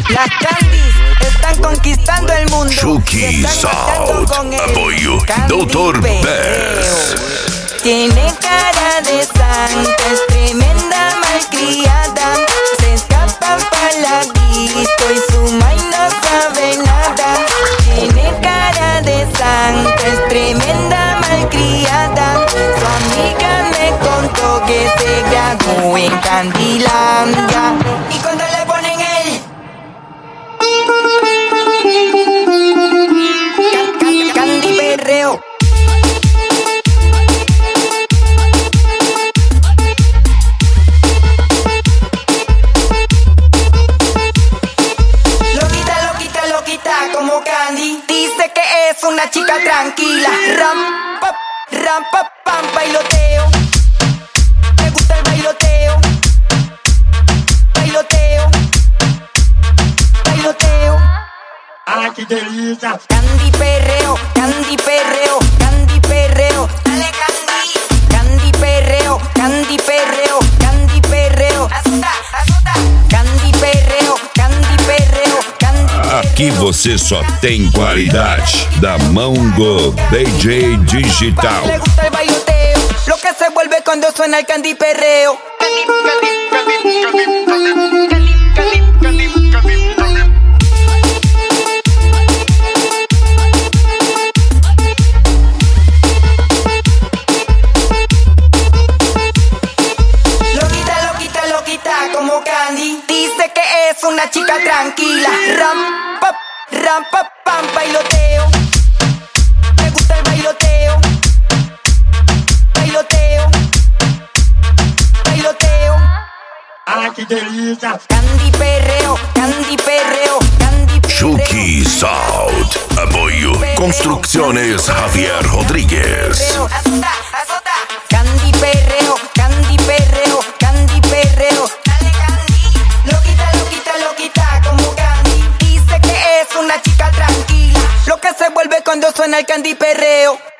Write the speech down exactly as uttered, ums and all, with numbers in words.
Las Candis están conquistando el mundo. Chucky Sound, apoyo Doctor Best. Tiene cara de santa, es tremenda malcriada. Se escapa para la disco y su mai no sabe nada. Tiene cara de santa, es tremenda malcriada. Su amiga me contó que se graduó en Candilandia. Y cuando le ponen el Can- Candy Perreo. Como Candy dice que es una chica tranquila. Ram, pap, ram, pap, pam, bailoteo. Me gusta el bailoteo. Bailoteo. Bailoteo. Ay, qué delicia. Candy Perreo, Candy Perreo, Candy Perreo. Dale Candy. Candy Perreo, Candy Perreo, Candy Perreo. Azuta, azuta. Candy Perreo, Candy Perreo, Candy Perreo. Aqui você só tem qualidade da Mango D J Digital. Le gusta el bailoteo, lo que se vuelve cuando suena el Candy Perreo. Candy, Candy, Candy, Candy, Candy, Candy, Candy, Candy, Candy. Loquita, loquita, loquita como Candy. Dice que es una chica tranquila. Ram, pap, ram, pap, pam, bailoteo. Me gusta el bailoteo. Bailoteo. Bailoteo. Ay, qué delicia. Candy Perreo, Candy Perreo, Candy Perreo. Chucky Sound, apoyo Construcciones Javier Rodríguez. Azota, azota. Candy Perreo, Candy Perreo, Candy Perreo. Dale Candy. Loquita, loquita, loquita como Candy. Dice que es una chica tranquila. Lo que se vuelve cuando suena el Candy Perreo.